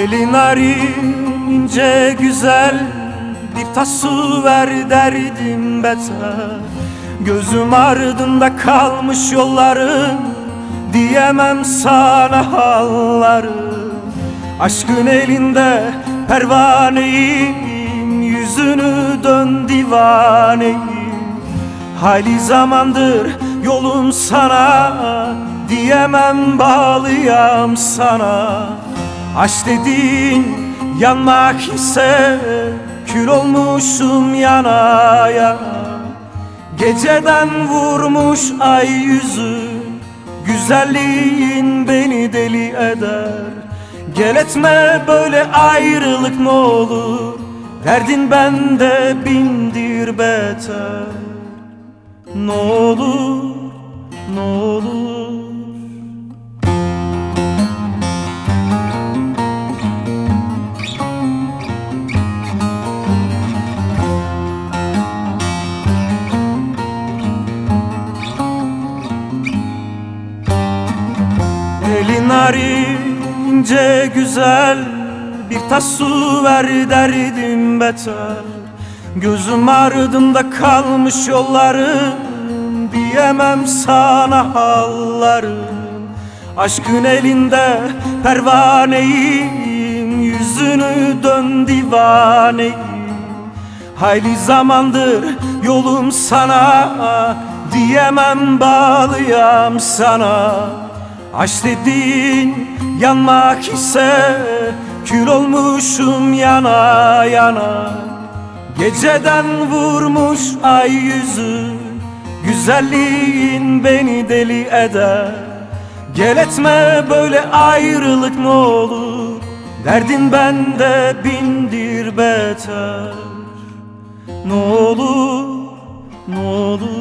Elin narin ince güzel, bir tas su ver derdim beter. Gözüm ardında kalmış yollarım, diyemem sana halları. Aşkın elinde pervaneyim, yüzünü dön divaneyim. Hali zamandır yolum sana, diyemem bağlıyam sana. Aşk dediğin yanmak ise kül olmuşum yana yana. Geceden vurmuş ay yüzü, güzelliğin beni deli eder. Gel etme böyle ayrılık ne olur, derdin bende bindir beter. Ne olur, ne olur. Elin narin ince güzel, bir tas su ver derdim beter. Gözüm ardında kalmış yollarım, diyemem sana hallarım. Aşkın elinde pervaneyim, yüzünü dön divaneyim. Hayli zamandır yolum sana, diyemem bağlıyam sana. Aşk dediğin yanmak ise kül olmuşum yana yana. Geceden vurmuş ay yüzü, güzelliğin beni deli eder. Gel etme böyle ayrılık ne olur, derdin bende bindir beter. Ne olur, ne olur.